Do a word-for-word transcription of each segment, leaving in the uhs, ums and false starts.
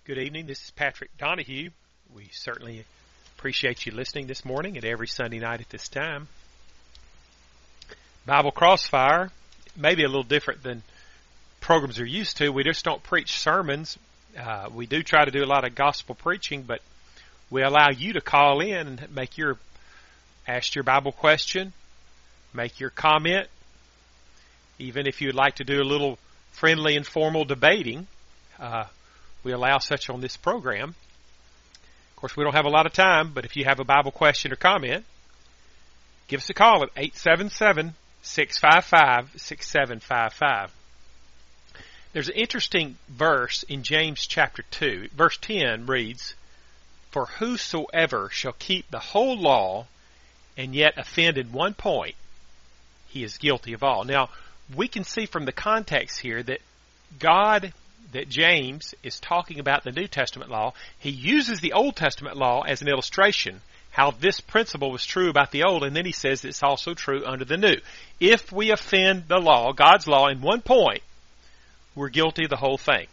Good evening. This is Patrick Donahue. We certainly appreciate you listening this morning and every Sunday night at this time. Bible Crossfire may be a little different than programs are used to. We just don't preach sermons. Uh, we do try to do a lot of gospel preaching, but we allow you to call in and make your ask your Bible question, make your comment. Even if you'd like to do a little friendly, informal debating, uh, we allow such on this program. Of course, we don't have a lot of time, but if you have a Bible question or comment, give us a call at eight seven seven, six five five, six seven five five. There's an interesting verse in James chapter two. Verse ten reads, "For whosoever shall keep the whole law and yet offend in one point, he is guilty of all." Now, we can see from the context here that God, that James is talking about the New Testament law. He uses the Old Testament law as an illustration, how this principle was true about the Old, and then he says it's also true under the New. If we offend the law, God's law, in one point, we're guilty of the whole thing.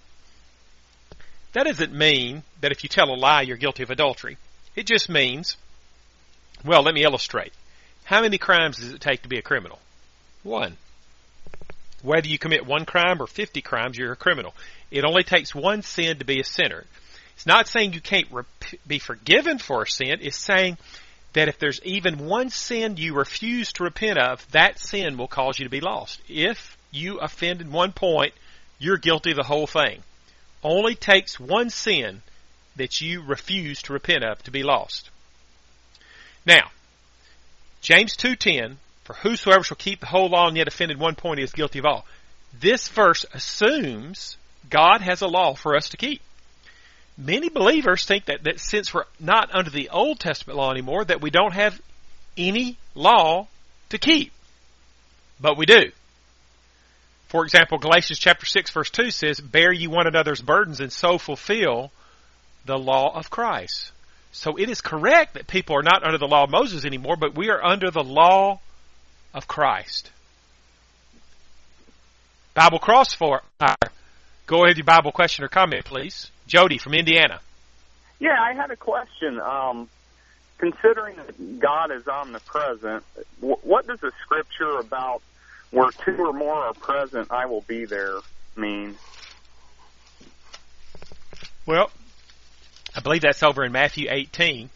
That doesn't mean that if you tell a lie, you're guilty of adultery. It just means, well, let me illustrate. How many crimes does it take to be a criminal? One. Whether you commit one crime or fifty crimes, you're a criminal. It only takes one sin to be a sinner. It's not saying you can't rep- be forgiven for a sin. It's saying that if there's even one sin you refuse to repent of, that sin will cause you to be lost. If you offend in one point, you're guilty of the whole thing. Only takes one sin that you refuse to repent of to be lost. Now, James two ten, "For whosoever shall keep the whole law and yet offend in one point, he is guilty of all." This verse assumes God has a law for us to keep. Many believers think that, that since we're not under the Old Testament law anymore, that we don't have any law to keep. But we do. For example, Galatians chapter six verse two says, "Bear ye one another's burdens and so fulfill the law of Christ." So it is correct that people are not under the law of Moses anymore, but we are under the law of Christ. Bible Crossfire. Go ahead with your Bible question or comment, please. Jody from Indiana. Yeah, I had a question. Um, considering that God is omnipresent, what does the scripture about "where two or more are present, I will be there" mean? Well, I believe that's over in Matthew eighteen.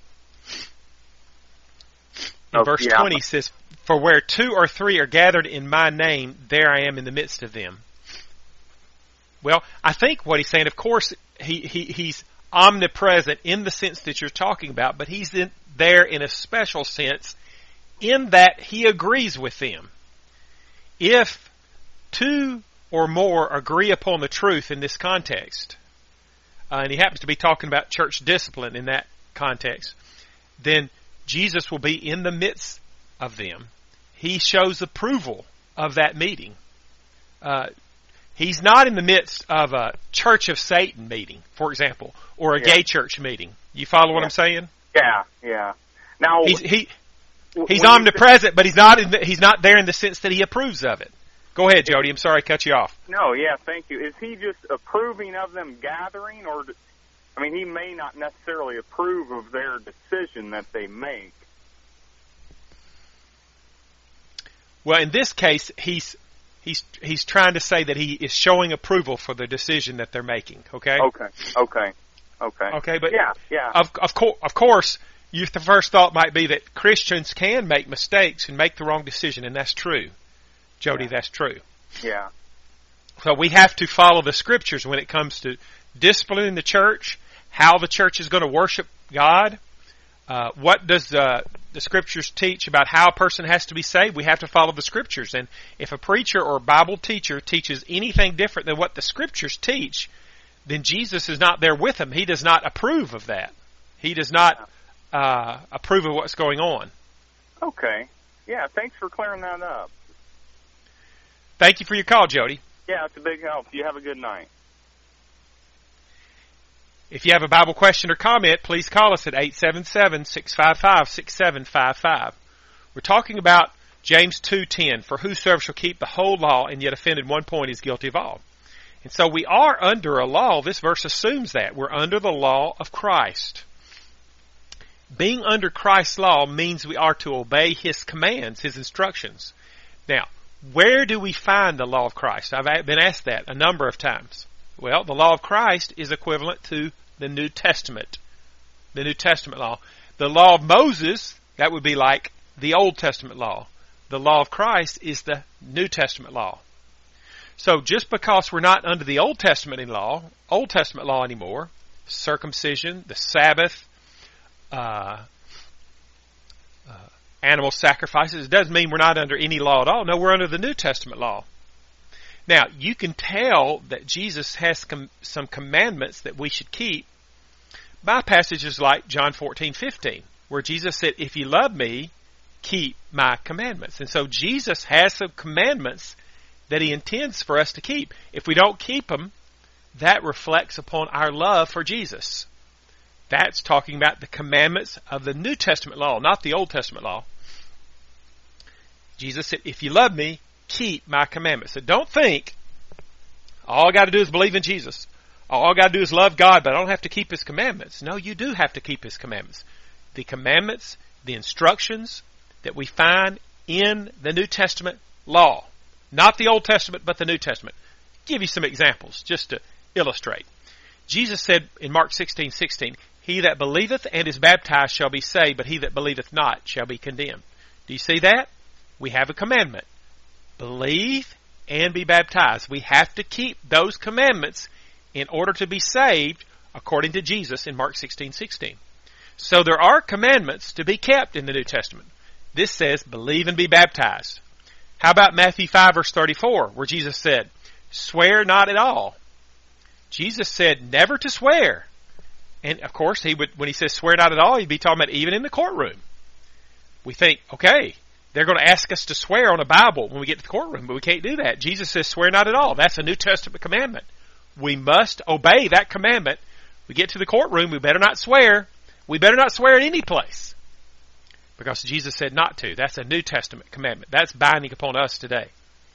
In oh, verse yeah. twenty says, "For where two or three are gathered in my name, there I am in the midst of them." Well, I think what he's saying, of course, he, he he's omnipresent in the sense that you're talking about, but he's in, there in a special sense in that he agrees with them. If two or more agree upon the truth in this context, uh, and he happens to be talking about church discipline in that context, then Jesus will be in the midst of them. He shows approval of that meeting. Uh, he's not in the midst of a Church of Satan meeting, for example, or a yeah. gay church meeting. You follow what yeah. I'm saying? Yeah, yeah. Now he's he he's when omnipresent, but he's not in the, he's not there in the sense that he approves of it. Go ahead, Jody. I'm sorry I cut you off. No, yeah, thank you. Is he just approving of them gathering, or I mean, he may not necessarily approve of their decision that they make? Well, in this case, he's he's he's trying to say that he is showing approval for the decision that they're making. Okay. Okay. Okay. Okay. Okay. But yeah, yeah. Of of course, of course, you, the first thought might be that Christians can make mistakes and make the wrong decision, and that's true, Jody. Yeah. That's true. Yeah. So we have to follow the scriptures when it comes to disciplining the church, how the church is going to worship God. Uh, what does uh, the scriptures teach about how a person has to be saved? We have to follow the scriptures. And if a preacher or a Bible teacher teaches anything different than what the scriptures teach, then Jesus is not there with them. He does not approve of that. He does not uh, approve of what's going on. Okay. Yeah, thanks for clearing that up. Thank you for your call, Jody. Yeah, it's a big help. You have a good night. If you have a Bible question or comment, please call us at eight seven seven, six five five, six seven five five. We're talking about James two ten, "For whosoever shall keep the whole law and yet offend in one point is guilty of all." And so we are under a law. This verse assumes that. We're under the law of Christ. Being under Christ's law means we are to obey His commands, His instructions. Now, where do we find the law of Christ? I've been asked that a number of times. Well, the law of Christ is equivalent to the New Testament. The New Testament law. The law of Moses, that would be like the Old Testament law. The law of Christ is the New Testament law. So just because we're not under the Old Testament law, Old Testament law anymore, circumcision, the Sabbath, uh, uh, animal sacrifices, it doesn't mean we're not under any law at all. No, we're under the New Testament law. Now, you can tell that Jesus has com- some commandments that we should keep by passages like John fourteen fifteen, where Jesus said, if you love me, keep my commandments. And so Jesus has some commandments that He intends for us to keep. If we don't keep them, that reflects upon our love for Jesus. That's talking about the commandments of the New Testament law, not the Old Testament law. Jesus said, if you love me, keep my commandments. So don't think, all I got to do is believe in Jesus. All I got to do is love God, but I don't have to keep His commandments. No, you do have to keep His commandments. The commandments, the instructions that we find in the New Testament law. Not the Old Testament, but the New Testament. I'll give you some examples just to illustrate. Jesus said in Mark sixteen sixteen, he that believeth and is baptized shall be saved, but he that believeth not shall be condemned. Do you see that? We have a commandment. Believe and be baptized. We have to keep those commandments in order to be saved, according to Jesus in Mark sixteen sixteen. So there are commandments to be kept in the New Testament. This says, believe and be baptized. How about Matthew five verse thirty-four, where Jesus said, swear not at all. Jesus said never to swear. And of course, he would, when he says swear not at all, he'd be talking about even in the courtroom. We think, okay, they're going to ask us to swear on a Bible when we get to the courtroom, but we can't do that. Jesus says swear not at all. That's a New Testament commandment. We must obey that commandment. We get to the courtroom, we better not swear. We better not swear in any place, because Jesus said not to. That's a New Testament commandment. That's binding upon us today.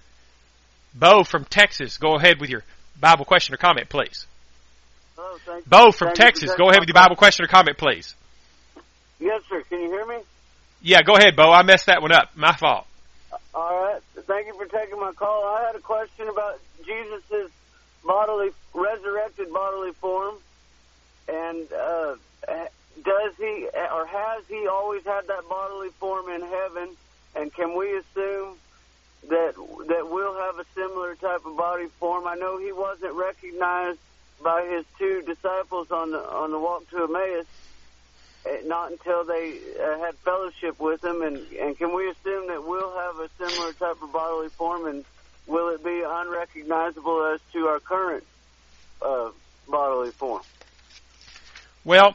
Bo from Texas, go ahead with your Bible question or comment, please. Oh, thank Bo from thank Texas, go ahead with your Bible question or comment, please. Yes, sir. Can you hear me? Yeah, go ahead, Bo. I messed that one up. My fault. All right. Thank you for taking my call. I had a question about Jesus' bodily, resurrected bodily form. And uh, does he, or has he always had that bodily form in heaven? And can we assume that that we'll have a similar type of body form? I know he wasn't recognized by his two disciples on the on the walk to Emmaus, not until they uh, had fellowship with him. And, and can we assume that we'll have a similar type of bodily form, and will it be unrecognizable as to our current uh, bodily form? Well,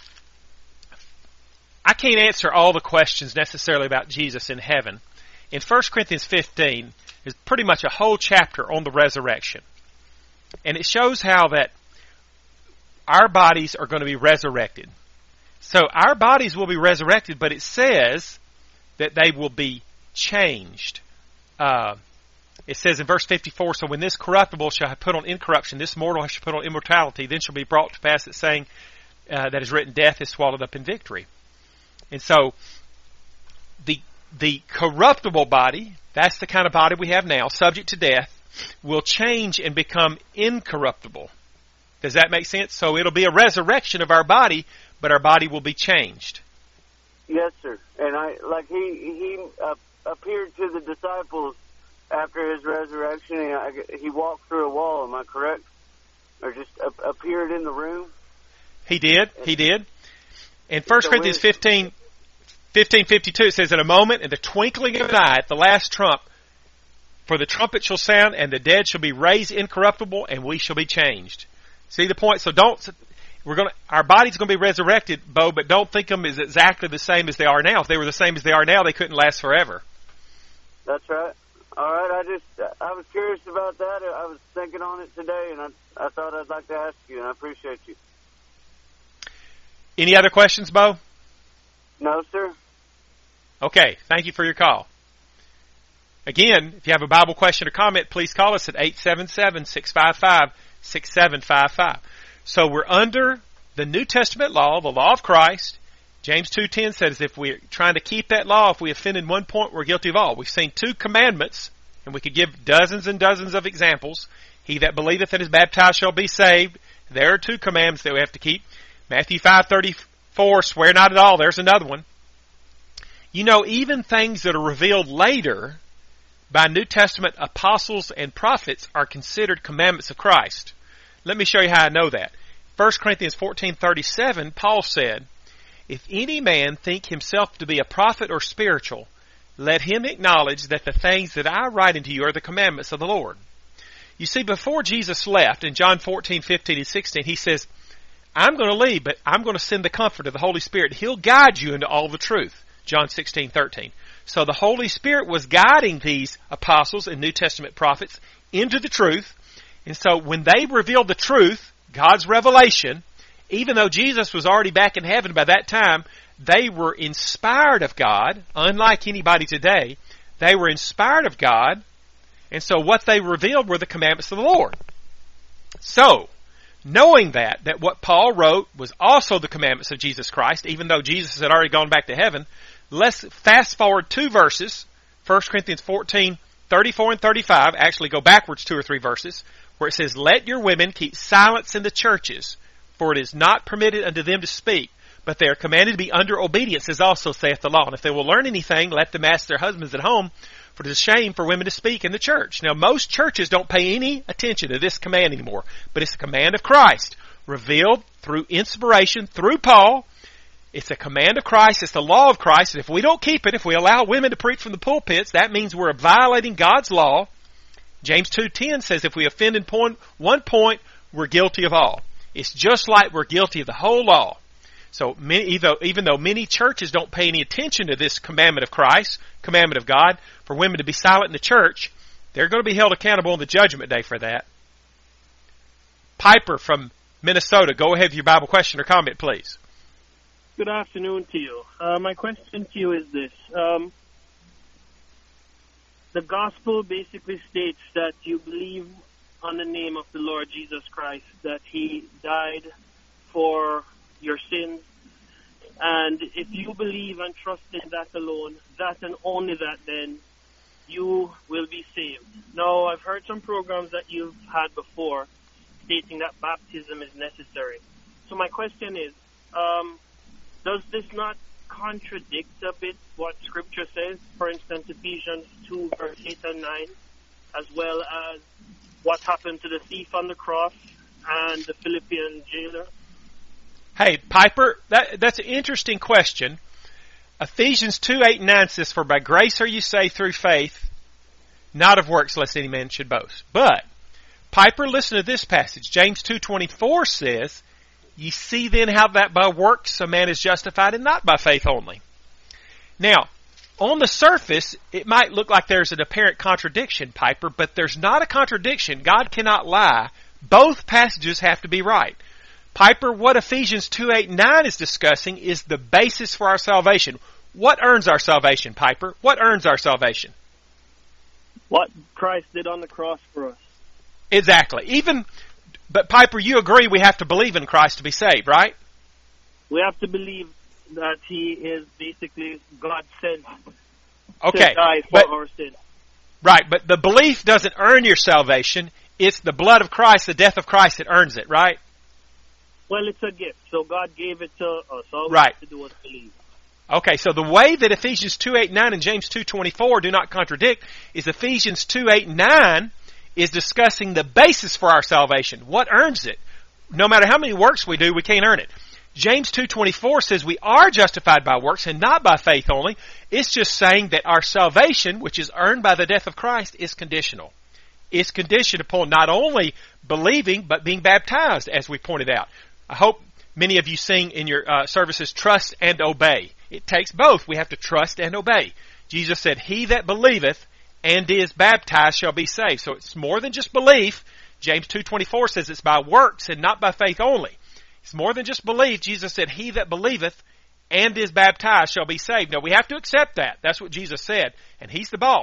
I can't answer all the questions necessarily about Jesus in heaven. In First Corinthians fifteen is pretty much a whole chapter on the resurrection. And it shows how that our bodies are going to be resurrected. So our bodies will be resurrected, but it says that they will be changed. Uh, it says in verse fifty-four, so when this corruptible shall have put on incorruption, this mortal shall put on immortality, then shall be brought to pass that saying uh, that is written, death is swallowed up in victory. And so the the corruptible body, that's the kind of body we have now, subject to death, will change and become incorruptible. Does that make sense? So it'll be a resurrection of our body, but our body will be changed. Yes, sir. And I like he he uh, appeared to the disciples after his resurrection. And I, he walked through a wall. Am I correct? Or just uh, appeared in the room? He did. He did. In First So Corinthians we- fifteen, fifteen fifty-two, it says, in a moment, in the twinkling of an eye, at the last trump, for the trumpet shall sound, and the dead shall be raised incorruptible, and we shall be changed. See the point? So don't, we're going to, our body's going to be resurrected, Bo, but don't think them as exactly the same as they are now. If they were the same as they are now, they couldn't last forever. That's right. All right. I just I was curious about that. I was thinking on it today, and I I thought I'd like to ask you, and I appreciate you. Any other questions, Bo? No, sir. Okay. Thank you for your call. Again, if you have a Bible question or comment, please call us at eight seven seven, six five five, six seven five five. So we're under the New Testament law, the law of Christ. James two ten says if we're trying to keep that law, if we offend in one point, we're guilty of all. We've seen two commandments, and we could give dozens and dozens of examples. He that believeth and is baptized shall be saved. There are two commandments that we have to keep. Matthew five thirty-four, swear not at all. There's another one. You know, even things that are revealed later by New Testament apostles and prophets are considered commandments of Christ. Let me show you how I know that. First Corinthians fourteen thirty-seven, Paul said, if any man think himself to be a prophet or spiritual, let him acknowledge that the things that I write unto you are the commandments of the Lord. You see, before Jesus left, in John fourteen, fifteen, and sixteen, he says, I'm going to leave, but I'm going to send the Comforter, the Holy Spirit. He'll guide you into all the truth. John sixteen, thirteen. So the Holy Spirit was guiding these apostles and New Testament prophets into the truth. And so when they revealed the truth, God's revelation, even though Jesus was already back in heaven by that time, they were inspired of God, unlike anybody today. They were inspired of God, and so what they revealed were the commandments of the Lord. So, knowing that, that what Paul wrote was also the commandments of Jesus Christ, even though Jesus had already gone back to heaven, let's fast forward two verses, First Corinthians fourteen, thirty-four and thirty-five, actually go backwards two or three verses, where it says, let your women keep silence in the churches, for it is not permitted unto them to speak, but they are commanded to be under obedience, as also saith the law. And if they will learn anything, let them ask their husbands at home, for it is a shame for women to speak in the church. Now, most churches don't pay any attention to this command anymore, but it's a command of Christ, revealed through inspiration, through Paul. It's a command of Christ, it's the law of Christ, and if we don't keep it, if we allow women to preach from the pulpits, that means we're violating God's law. James two ten says if we offend in point, one point, we're guilty of all. It's just like we're guilty of the whole law. So many, even, though, even though many churches don't pay any attention to this commandment of Christ, commandment of God, for women to be silent in the church, they're going to be held accountable on the judgment day for that. Piper from Minnesota, go ahead with your Bible question or comment, please. Good afternoon to you. Uh, my question to you is this. Um, the gospel basically states that you believe on the name of the Lord Jesus Christ, that He died for your sins. And if you believe and trust in that alone, that and only that, then you will be saved. Now, I've heard some programs that you've had before stating that baptism is necessary. So my question is, um, does this not contradict a bit what Scripture says? For instance, Ephesians two, verse eight and nine, as well as what happened to the thief on the cross and the Philippian jailer? Hey, Piper, that, that's an interesting question. Ephesians two, eight and nine says, for by grace are you saved through faith, not of works, lest any man should boast. But, Piper, listen to this passage. James two twenty-four says, ye see then how that by works a man is justified, and not by faith only. Now, on the surface, it might look like there's an apparent contradiction, Piper, but there's not a contradiction. God cannot lie. Both passages have to be right. Piper, what Ephesians two, eight, and nine is discussing is the basis for our salvation. What earns our salvation, Piper? What earns our salvation? What Christ did on the cross for us. Exactly. Even, but Piper, you agree we have to believe in Christ to be saved, right? We have to believe that He is basically God sent okay, to die for but, our sins. Right, but the belief doesn't earn your salvation. It's the blood of Christ, the death of Christ that earns it, right? Well, it's a gift, so God gave it to us. All we right. have to do is believe. Okay, so the way that Ephesians two, eight, nine and James two twenty-four do not contradict is Ephesians two, eight, and nine is discussing the basis for our salvation. What earns it? No matter how many works we do, we can't earn it. James two twenty-four says we are justified by works and not by faith only. It's just saying that our salvation, which is earned by the death of Christ, is conditional. It's conditioned upon not only believing, but being baptized, as we pointed out. I hope many of you sing in your uh, services, trust and obey. It takes both. We have to trust and obey. Jesus said, he that believeth and is baptized shall be saved. So it's more than just belief. James two twenty-four says it's by works and not by faith only. It's more than just belief. Jesus said, he that believeth and is baptized shall be saved. Now we have to accept that. That's what Jesus said. And He's the boss.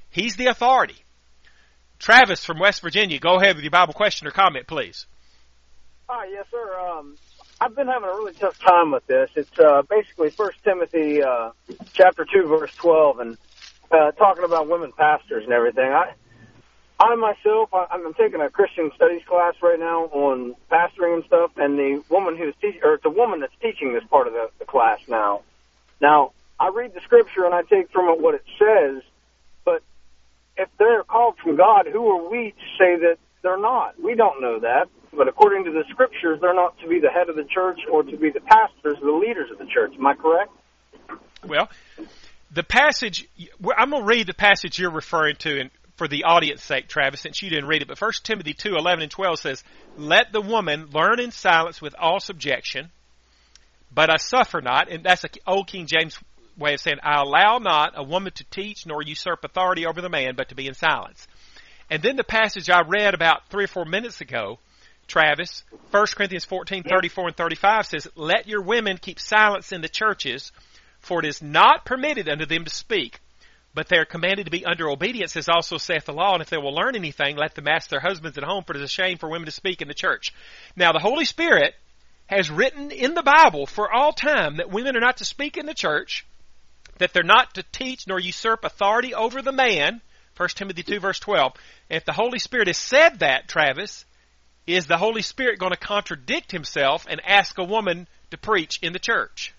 He's the authority. Travis from West Virginia, go ahead with your Bible question or comment, please. Hi, yes, sir. Um, I've been having a really tough time with this. It's uh, basically First Timothy uh, chapter two, verse twelve, and uh, talking about women pastors and everything. I, I myself, I, I'm taking a Christian studies class right now on pastoring and stuff, and the woman who's teaching, or it's a woman that's teaching this part of the, the class now. Now, I read the scripture and I take from it what it says, but if they're called from God, who are we to say that they're not? We don't know that. But according to the scriptures, they're not to be the head of the church or to be the pastors, the leaders of the church. Am I correct? Well, the passage, I'm going to read the passage you're referring to and for the audience's sake, Travis, since you didn't read it. But First Timothy two, eleven and twelve says, let the woman learn in silence with all subjection, but I suffer not. And that's an old King James way of saying, I allow not a woman to teach nor usurp authority over the man, but to be in silence. And then the passage I read about three or four minutes ago, Travis, First Corinthians fourteen, thirty-four and thirty-five says, let your women keep silence in the churches, for it is not permitted unto them to speak, but they are commanded to be under obedience, as also saith the law, and if they will learn anything, let them ask their husbands at home, for it is a shame for women to speak in the church. Now, the Holy Spirit has written in the Bible for all time that women are not to speak in the church, that they're not to teach nor usurp authority over the man, First Timothy two, verse twelve. And if the Holy Spirit has said that, Travis, is the Holy Spirit going to contradict himself and ask a woman to preach in the church?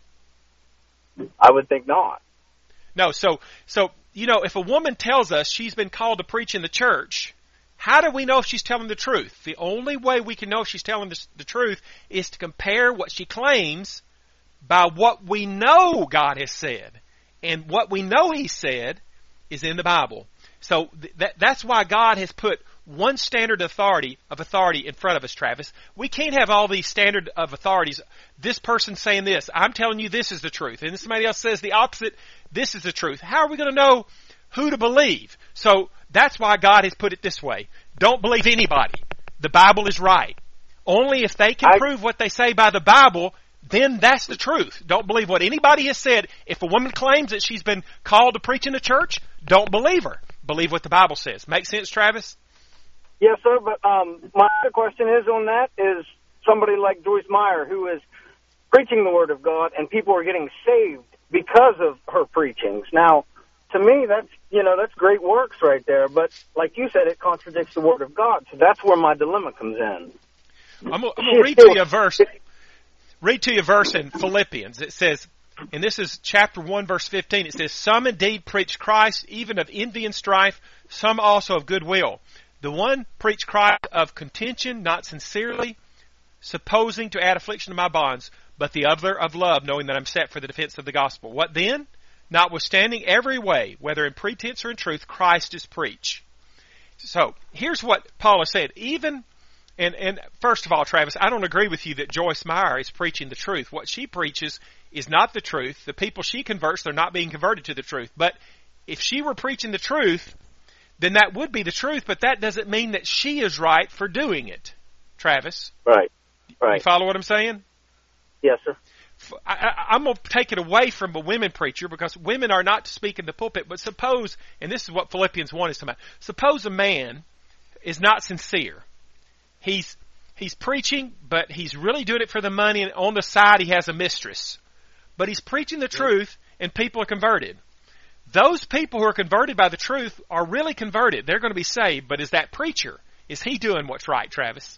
I would think not. No, so, so you know, if a woman tells us she's been called to preach in the church, how do we know if she's telling the truth? The only way we can know if she's telling the, the truth is to compare what she claims by what we know God has said. And what we know He said is in the Bible. So th- that, that's why God has put one standard authority of authority in front of us, Travis. We can't have all these standard of authorities. This person's saying this. I'm telling you this is the truth. And somebody else says the opposite. This is the truth. How are we going to know who to believe? So that's why God has put it this way. Don't believe anybody. The Bible is right. Only if they can I, prove what they say by the Bible, then that's the truth. Don't believe what anybody has said. If a woman claims that she's been called to preach in the church, don't believe her. Believe what the Bible says. Make sense, Travis? Yes, sir, but um, my other question is on that is somebody like Joyce Meyer who is preaching the Word of God and people are getting saved because of her preachings. Now, to me, that's, you know, that's great works right there, but like you said, it contradicts the Word of God, so that's where my dilemma comes in. I'm going to read to you a verse. Read to you a verse in Philippians. It says, and this is chapter one, verse fifteen, it says, some indeed preach Christ, even of envy and strife, some also of goodwill. The one preached Christ of contention, not sincerely, supposing to add affliction to my bonds, but the other of love, knowing that I'm set for the defense of the gospel. What then? Notwithstanding every way, whether in pretense or in truth, Christ is preached. So, here's what Paul has said. Even, and, and first of all, Travis, I don't agree with you that Joyce Meyer is preaching the truth. What she preaches is not the truth. The people she converts, they're not being converted to the truth. But if she were preaching the truth, then that would be the truth, but that doesn't mean that she is right for doing it. Travis? Right. Right. You follow what I'm saying? Yes, sir. I, I, I'm going to take it away from a women preacher because women are not to speak in the pulpit, but suppose, and this is what Philippians one is talking about, suppose a man is not sincere. He's he's preaching, but he's really doing it for the money, and on the side he has a mistress. But he's preaching the truth, and people are converted. Those people who are converted by the truth are really converted. They're going to be saved. But is that preacher, is he doing what's right, Travis?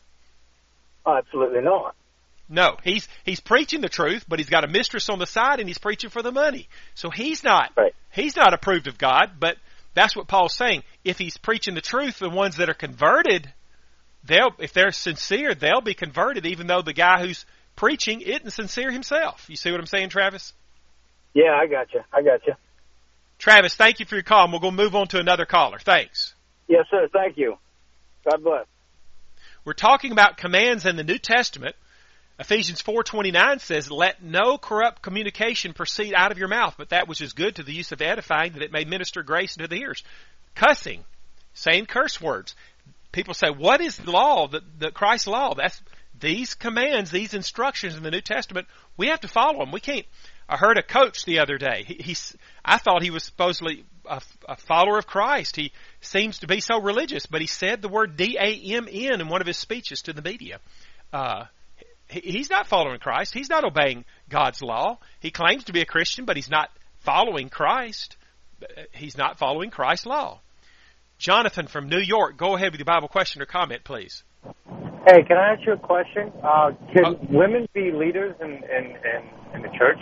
Oh, absolutely not. No, he's he's preaching the truth, but he's got a mistress on the side, and he's preaching for the money. So he's not right. he's not approved of God. But that's what Paul's saying. If he's preaching the truth, the ones that are converted, they'll if they're sincere, they'll be converted, even though the guy who's preaching isn't sincere himself. You see what I'm saying, Travis? Yeah, I got you. I got you. Travis, thank you for your call. We're going to move on to another caller. Thanks. Yes, sir. Thank you. God bless. We're talking about commands in the New Testament. Ephesians four twenty-nine says, let no corrupt communication proceed out of your mouth, but that which is good to the use of edifying, that it may minister grace unto the hearers. Cussing, saying curse words. People say, what is the law, the, the Christ's law? That's these commands, these instructions in the New Testament, we have to follow them. We can't, I heard a coach the other day. He, he's, I thought he was supposedly a, a follower of Christ. He seems to be so religious, but he said the word D A M N in one of his speeches to the media. Uh, he, he's not following Christ. He's not obeying God's law. He claims to be a Christian, but he's not following Christ. He's not following Christ's law. Jonathan from New York, go ahead with your Bible question or comment, please. Hey, can I ask you a question? Uh, can uh, women be leaders in, in, in, in the church?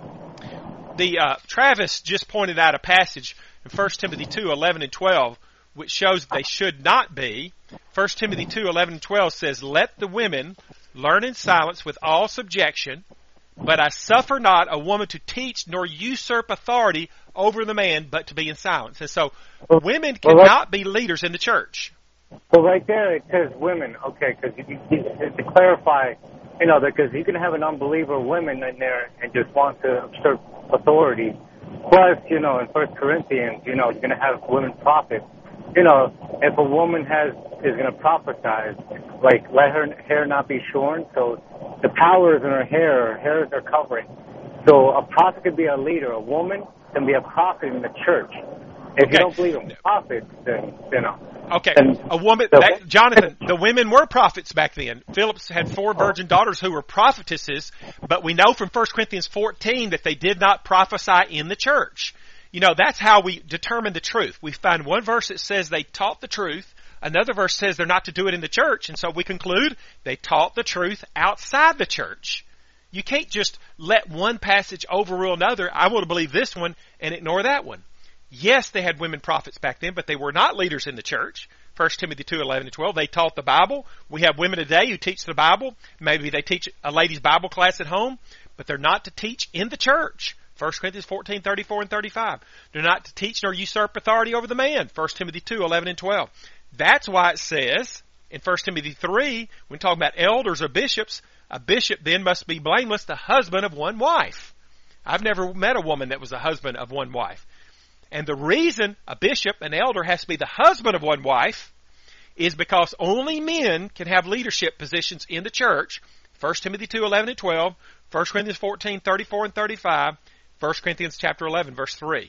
The uh, Travis just pointed out a passage in First Timothy two, eleven and twelve, which shows they should not be. First Timothy two, eleven and twelve says, "Let the women learn in silence with all subjection, but I suffer not a woman to teach nor usurp authority over the man, but to be in silence." And so women cannot be leaders in the church. Well, right there it says women, okay, because to clarify, you know, because you can have an unbeliever women in there and just want to usurp authority. Plus, you know, in First Corinthians, you know, you're going to have women prophets. You know, if a woman has is going to prophesy, like, let her hair not be shorn, so the power is in her hair, her hairs are covering. So a prophet could be a leader. A woman can be a prophet in the church. If okay. you don't believe in prophets, then, you know. Okay, and, a woman, so, that, Jonathan, the women were prophets back then. Philip had four virgin daughters who were prophetesses, but we know from First Corinthians fourteen that they did not prophesy in the church. You know, that's how we determine the truth. We find one verse that says they taught the truth, another verse says they're not to do it in the church, and so we conclude they taught the truth outside the church. You can't just let one passage overrule another. I want to believe this one and ignore that one. Yes, they had women prophets back then, but they were not leaders in the church. First Timothy two, eleven and twelve, they taught the Bible. We have women today who teach the Bible. Maybe they teach a ladies' Bible class at home, but they're not to teach in the church. First Corinthians fourteen, thirty-four and thirty-five. They're not to teach nor usurp authority over the man. First Timothy two, eleven and twelve. That's why it says in First Timothy three, when talking about elders or bishops, a bishop then must be blameless, the husband of one wife. I've never met a woman that was a husband of one wife. And the reason a bishop, an elder, has to be the husband of one wife is because only men can have leadership positions in the church. First Timothy two, eleven and twelve, First Corinthians fourteen, thirty-four and thirty-five, First Corinthians chapter eleven, verse three.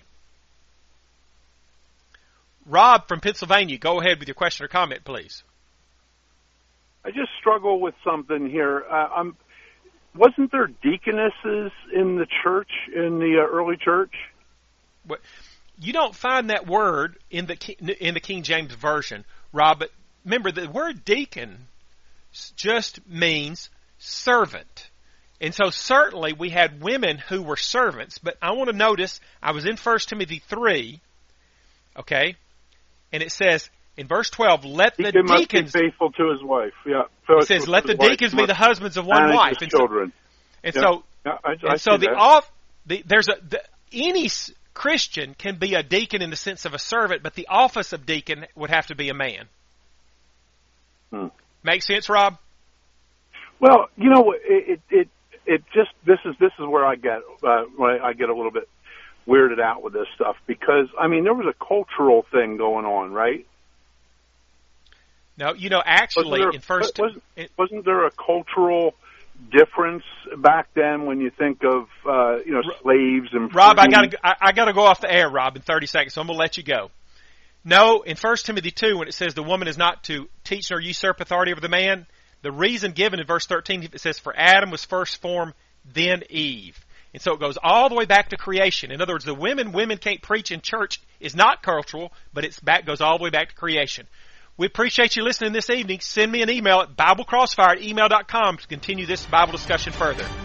Rob from Pennsylvania, go ahead with your question or comment, please. I just struggle with something here. Uh, I'm, wasn't there deaconesses in the church, in the uh, early church? What? You don't find that word in the in the King James Version, Rob, but remember the word deacon just means servant. And so certainly we had women who were servants, but I want to notice, I was in First Timothy three, okay, and it says in verse twelve, let the Deacon deacons... must be faithful to his wife, yeah. It says, let the deacons be the husbands of one wife. And children. So, and yeah. so, yeah, I, I and so the, that. off, the there's a... The, any Christian can be a deacon in the sense of a servant, but the office of deacon would have to be a man. Hmm. Make sense, Rob? Well, you know, it it it just this is this is where I get uh, when I get a little bit weirded out with this stuff because I mean there was a cultural thing going on, right? No, you know, actually, there, in first, wasn't, it, wasn't there a cultural difference back then when you think of uh, you know slaves and Rob, I gotta I, I gotta go off the air, Rob, in thirty seconds, so I'm gonna let you go. No, in First Timothy two, when it says the woman is not to teach nor usurp authority over the man, the reason given in verse thirteen, it says, for Adam was first formed, then Eve. And so it goes all the way back to creation. In other words, the women women can't preach in church is not cultural, but it's back goes all the way back to creation. We appreciate you listening this evening. Send me an email at biblecrossfire at email dot com to continue this Bible discussion further.